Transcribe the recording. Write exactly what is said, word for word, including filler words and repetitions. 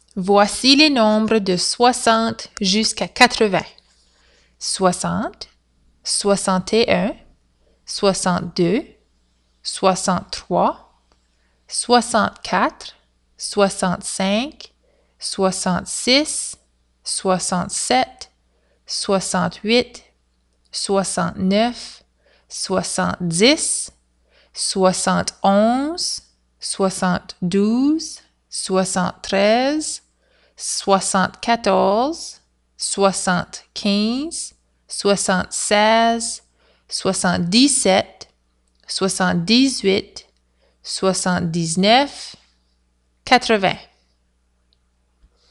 Voici les nombres de soixante jusqu'à quatre-vingts. soixante, soixante et un, soixante-deux, soixante-trois, soixante-quatre, soixante-cinq, soixante-six, soixante-sept, soixante-huit, soixante-neuf, soixante-dix, soixante et onze, soixante-douze, soixante-treize, soixante-quatorze, soixante-quinze, soixante-seize, soixante-dix-sept, soixante-dix-huit, soixante-dix-neuf, quatre-vingts.